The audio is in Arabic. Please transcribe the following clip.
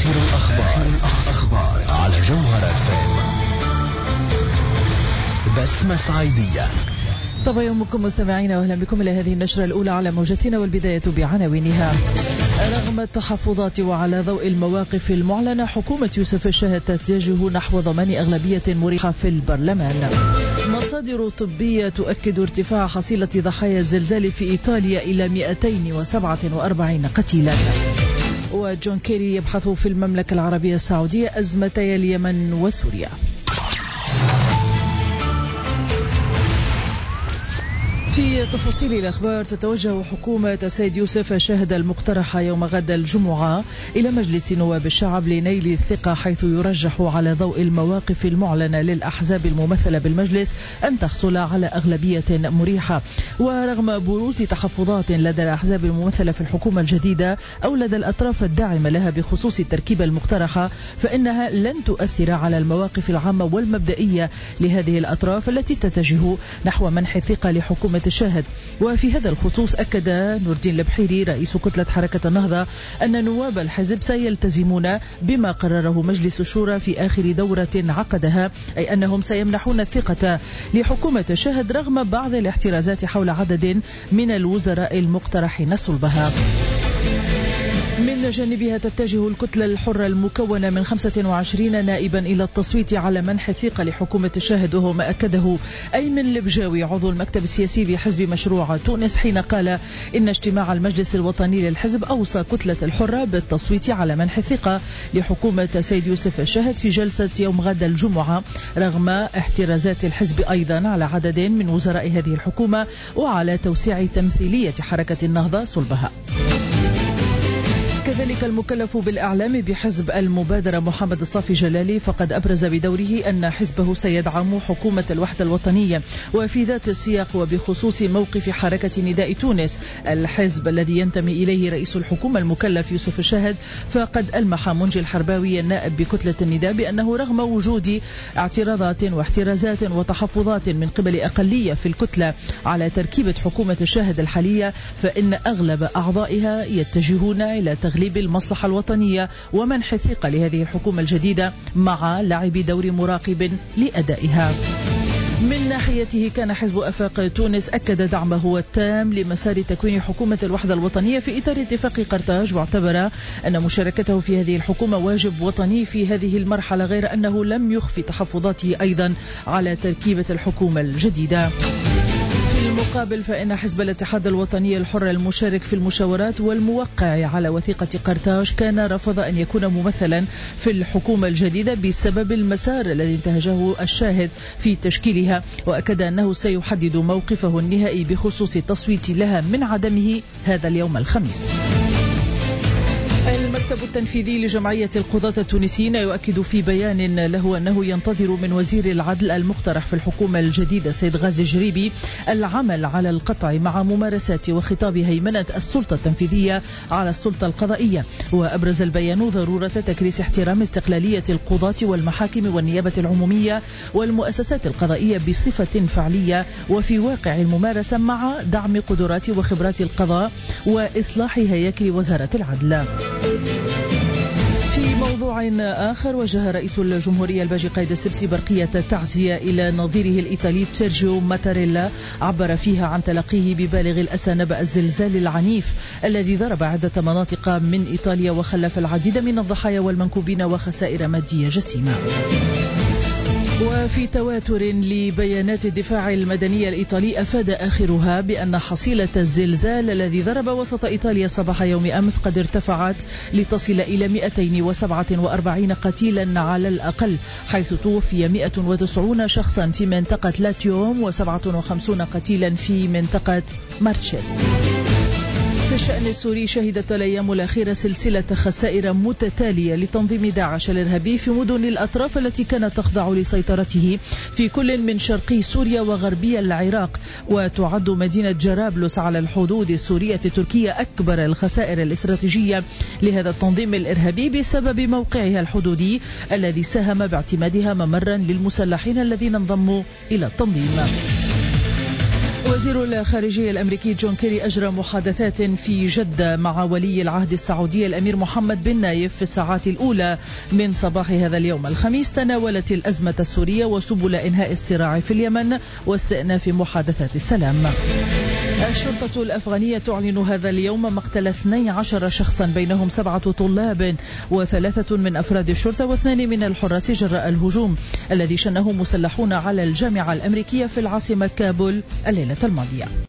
آخر الأخبار على جوهر FM. بسمة صعيدية. طبعا يومكم مستمعين، واهلا بكم الى هذه النشرة الاولى على موجتنا، والبداية بعناوينها. رغم التحفظات وعلى ضوء المواقف المعلنة، حكومة يوسف الشاهد تتجه نحو ضمان أغلبية مريحة في البرلمان. مصادر طبية تؤكد ارتفاع حصيلة ضحايا الزلزال في إيطاليا إلى 247 قتيلا. وجون كيري يبحث في المملكة العربية السعودية أزمتي اليمن وسوريا. في تفاصيل الأخبار، تتوجه حكومة السيد يوسف الشاهد المقترحة يوم غد الجمعة إلى مجلس نواب الشعب لنيل الثقة، حيث يرجح على ضوء المواقف المعلنة للأحزاب الممثلة بالمجلس أن تحصل على أغلبية مريحة. ورغم بروز تحفظات لدى الأحزاب الممثلة في الحكومة الجديدة أو لدى الأطراف الداعمة لها بخصوص التركيبة المقترحة، فإنها لن تؤثر على المواقف العامة والمبدئية لهذه الأطراف التي تتجه نحو منح الثقة لحكومة الشاهد. وفي هذا الخصوص أكد نور الدين البحيري رئيس كتلة حركة النهضة أن نواب الحزب سيلتزمون بما قرره مجلس الشورى في آخر دورة عقدها، أي أنهم سيمنحون الثقة لحكومة الشاهد رغم بعض الاحترازات حول عدد من الوزراء المقترحين صلبها. من جانبها تتجه الكتلة الحرة المكونة من 25 نائبا إلى التصويت على منح الثقة لحكومة الشاهد، وهو ما أكده أيمن لبجاوي عضو المكتب السياسي بحزب مشروع تونس، حين قال إن اجتماع المجلس الوطني للحزب أوصى كتلة الحرة بالتصويت على منح الثقة لحكومة سيد يوسف الشاهد في جلسة يوم غد الجمعة، رغم احترازات الحزب أيضا على عدد من وزراء هذه الحكومة وعلى توسيع تمثيلية حركة النهضة صلبها. كذلك المكلف بالإعلام بحزب المبادرة محمد الصافي جلالي فقد أبرز بدوره أن حزبه سيدعم حكومة الوحدة الوطنية. وفي ذات السياق وبخصوص موقف حركة نداء تونس الحزب الذي ينتمي إليه رئيس الحكومة المكلف يوسف الشاهد، فقد ألمح منجي الحرباوي النائب بكتلة النداء بأنه رغم وجود اعتراضات واحترازات وتحفظات من قبل أقلية في الكتلة على تركيبة حكومة الشاهد الحالية، فإن أغلب أعضائها يتجهون إلى تغليب المصلحة الوطنية ومنح الثقة لهذه الحكومة الجديدة مع لعب دور مراقب لأدائها. من ناحيته كان حزب أفاق تونس أكد دعمه التام لمسار تكوين حكومة الوحدة الوطنية في إطار اتفاق قرطاج، واعتبر أن مشاركته في هذه الحكومة واجب وطني في هذه المرحلة، غير أنه لم يخفي تحفظاته أيضا على تركيبة الحكومة الجديدة. في المقابل فإن حزب الاتحاد الوطني الحر المشارك في المشاورات والموقع على وثيقة قرطاج كان رفض أن يكون ممثلا في الحكومة الجديدة بسبب المسار الذي انتهجه الشاهد في تشكيلها، وأكد أنه سيحدد موقفه النهائي بخصوص التصويت لها من عدمه هذا اليوم الخميس. المكتب التنفيذي لجمعية القضاة التونسيين يؤكد في بيان له أنه ينتظر من وزير العدل المقترح في الحكومة الجديدة سيد غازي جريبي العمل على القطع مع ممارسات وخطاب هيمنة السلطة التنفيذية على السلطة القضائية. وأبرز البيان ضرورة تكريس احترام استقلالية القضاة والمحاكم والنيابة العمومية والمؤسسات القضائية بصفة فعلية وفي واقع الممارسة، مع دعم قدرات وخبرات القضاء وإصلاح هياكل وزارة العدل. في موضوع آخر، وجه رئيس الجمهورية الباجي قايد السبسي برقية التعزية إلى نظيره الإيطالي سيرجيو ماتاريلا، عبر فيها عن تلقيه ببالغ الأسى نبأ الزلزال العنيف الذي ضرب عدة مناطق من إيطاليا وخلف العديد من الضحايا والمنكوبين وخسائر مادية جسيمة. وفي تواتر لبيانات الدفاع المدني الإيطالي، أفاد آخرها بأن حصيلة الزلزال الذي ضرب وسط إيطاليا صباح يوم أمس قد ارتفعت لتصل إلى 247 قتيلا على الأقل، حيث توفي 190 شخصا في منطقة لاتيوم و57 قتيلا في منطقة مارتشيس. في الشأن السوري، شهدت الأيام الأخيرة سلسلة خسائر متتالية لتنظيم داعش الإرهابي في مدن الأطراف التي كانت تخضع لسيطرته في كل من شرقي سوريا وغربي العراق. وتعد مدينة جرابلس على الحدود السورية التركية أكبر الخسائر الاستراتيجية لهذا التنظيم الإرهابي بسبب موقعها الحدودي الذي ساهم باعتمادها ممرا للمسلحين الذين انضموا إلى التنظيم. وزير الخارجية الأمريكي جون كيري أجرى محادثات في جدة مع ولي العهد السعودي الأمير محمد بن نايف في الساعات الأولى من صباح هذا اليوم الخميس. تناولت الأزمة السورية وسبل إنهاء الصراع في اليمن واستئناف محادثات السلام. الشرطة الأفغانية تعلن هذا اليوم مقتل 12 شخصا بينهم 7 طلاب و3 من أفراد الشرطة و2 من الحراس جراء الهجوم الذي شنه مسلحون على الجامعة الأمريكية في العاصمة كابول الليلة الماضية.